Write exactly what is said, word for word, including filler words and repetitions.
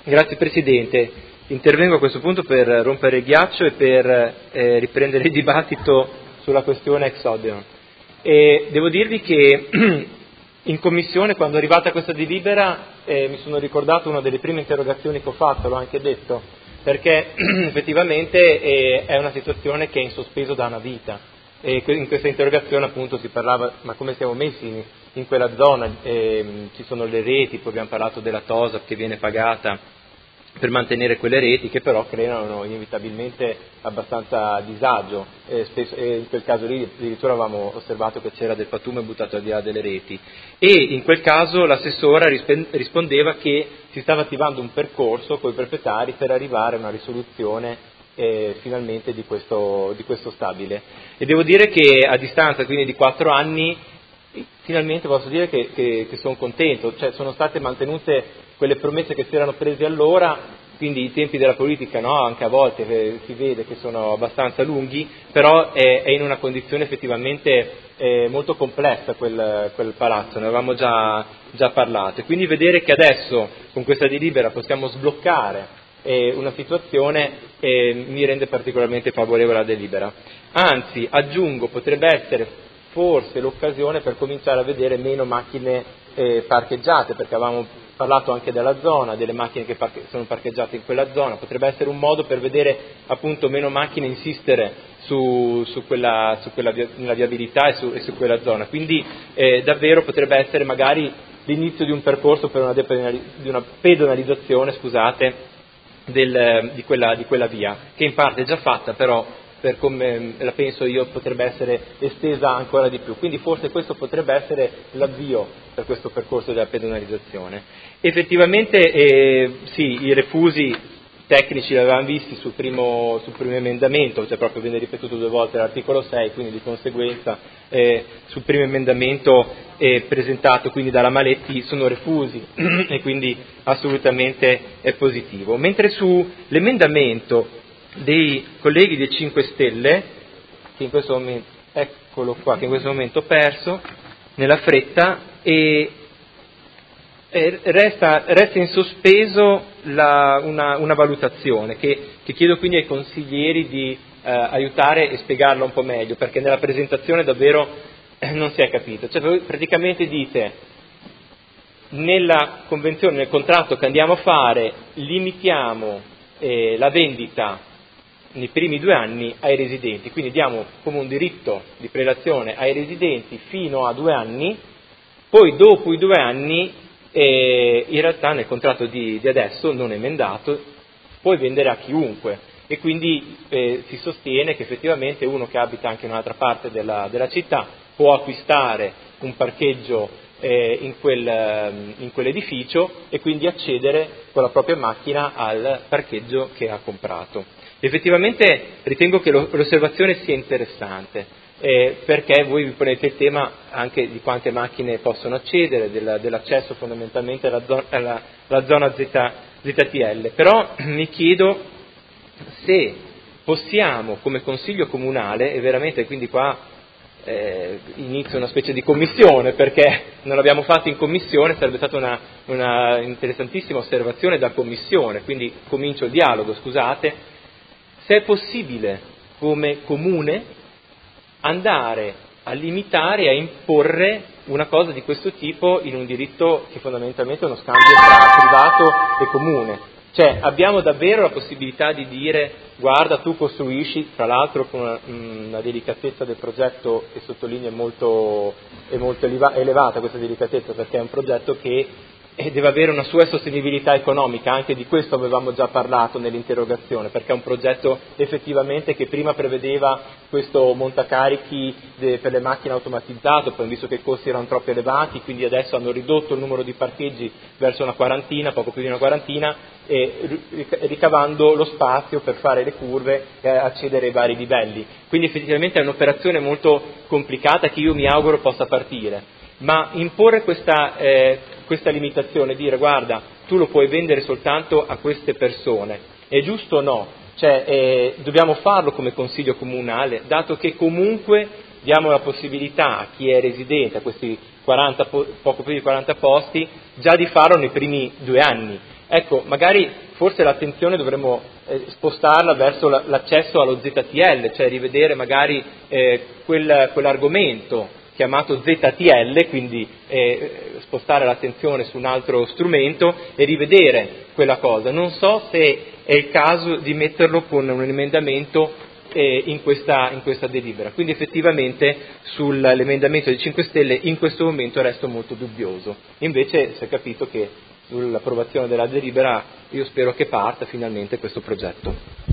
Grazie Presidente, intervengo a questo punto per rompere il ghiaccio e per eh, riprendere il dibattito sulla questione ex Odeon. E devo dirvi che in Commissione, quando è arrivata questa delibera, eh, mi sono ricordato una delle prime interrogazioni che ho fatto, l'ho anche detto, perché effettivamente eh, è una situazione che è in sospeso da una vita. E in questa interrogazione appunto si parlava, ma come siamo messi in, in quella zona, eh, ci sono le reti, poi abbiamo parlato della TOSAP che viene pagata per mantenere quelle reti, che però creano inevitabilmente abbastanza disagio, eh, spesso, eh, in quel caso lì addirittura avevamo osservato che c'era del pattume buttato al di là delle reti, e in quel caso l'assessora rispondeva che si stava attivando un percorso con i proprietari per arrivare a una risoluzione Eh, finalmente di questo, di questo stabile. E devo dire che a distanza quindi di quattro anni finalmente posso dire che, che, che sono contento, cioè sono state mantenute quelle promesse che si erano prese allora, quindi i tempi della politica, no? Anche a volte eh, si vede che sono abbastanza lunghi, però è, è in una condizione effettivamente eh, molto complessa quel, quel palazzo, ne avevamo già, già parlato, e quindi vedere che adesso con questa delibera possiamo sbloccare Eh, una situazione eh, mi rende particolarmente favorevole alla delibera. Anzi, aggiungo, potrebbe essere forse l'occasione per cominciare a vedere meno macchine eh, parcheggiate, perché avevamo parlato anche della zona, delle macchine che parche- sono parcheggiate in quella zona, potrebbe essere un modo per vedere appunto meno macchine, insistere su, su quella, su quella via- nella viabilità e su, e su quella zona, quindi eh, davvero potrebbe essere magari l'inizio di un percorso per una, depenali- di una pedonalizzazione, scusate, Del, di, quella, di quella via, che in parte è già fatta, però per come la penso io potrebbe essere estesa ancora di più, quindi forse questo potrebbe essere l'avvio per questo percorso della pedonalizzazione. Effettivamente eh, sì, i refusi tecnici li avevamo visti sul primo, sul primo emendamento, cioè proprio viene ripetuto due volte l'articolo sei, quindi di conseguenza eh, sul primo emendamento eh, presentato quindi dalla Maletti sono refusi e quindi assolutamente è positivo. Mentre sull'emendamento dei colleghi dei cinque Stelle, che in questo momento, eccolo qua, che in questo momento ho perso nella fretta, e Resta, resta in sospeso la, una, una valutazione che, che chiedo quindi ai consiglieri di eh, aiutare e spiegarla un po' meglio, perché nella presentazione davvero eh, non si è capito. Cioè, voi praticamente dite, nella convenzione, nel contratto che andiamo a fare, limitiamo eh, la vendita nei primi due anni ai residenti, quindi diamo come un diritto di prelazione ai residenti fino a due anni, poi dopo i due anni e in realtà nel contratto di, di adesso, non emendato, puoi vendere a chiunque, e quindi eh, si sostiene che effettivamente uno che abita anche in un'altra parte della, della città può acquistare un parcheggio eh, in, quel, in quell'edificio e quindi accedere con la propria macchina al parcheggio che ha comprato. Effettivamente ritengo che lo, l'osservazione sia interessante. Eh, perché voi vi ponete il tema anche di quante macchine possono accedere, della, dell'accesso fondamentalmente alla, zo- alla, alla zona Z, Z T L, però mi chiedo se possiamo come Consiglio Comunale, e veramente quindi qua eh, inizio una specie di commissione, perché non l'abbiamo fatto in commissione, sarebbe stata una, una interessantissima osservazione da commissione, quindi comincio il dialogo, scusate, se è possibile come Comune andare a limitare e a imporre una cosa di questo tipo in un diritto che fondamentalmente è uno scambio tra privato e comune. Cioè abbiamo davvero la possibilità di dire guarda, tu costruisci, tra l'altro con una, una delicatezza del progetto, e sottolineo è molto, è molto elevata questa delicatezza, perché è un progetto che e deve avere una sua sostenibilità economica, anche di questo avevamo già parlato nell'interrogazione, perché è un progetto effettivamente che prima prevedeva questo montacarichi de, per le macchine automatizzato, poi visto che i costi erano troppo elevati, quindi adesso hanno ridotto il numero di parcheggi verso una quarantina, poco più di una quarantina, e ricavando lo spazio per fare le curve e accedere ai vari livelli. Quindi effettivamente è un'operazione molto complicata che io mi auguro possa partire, ma imporre questa eh, questa limitazione, dire guarda, tu lo puoi vendere soltanto a queste persone, è giusto o no? Cioè, eh, dobbiamo farlo come Consiglio Comunale, dato che comunque diamo la possibilità a chi è residente, a questi quaranta, poco più di quaranta posti, già di farlo nei primi due anni. Ecco, magari forse l'attenzione dovremmo eh, spostarla verso la, l'accesso allo Z T L, cioè rivedere magari eh, quel, quell'argomento chiamato Z T L, quindi eh, spostare l'attenzione su un altro strumento e rivedere quella cosa. Non so se è il caso di metterlo con un emendamento eh, in, questa, in questa delibera. Quindi effettivamente sull'emendamento dei cinque Stelle in questo momento resto molto dubbioso. Invece si è capito che sull'approvazione della delibera io spero che parta finalmente questo progetto.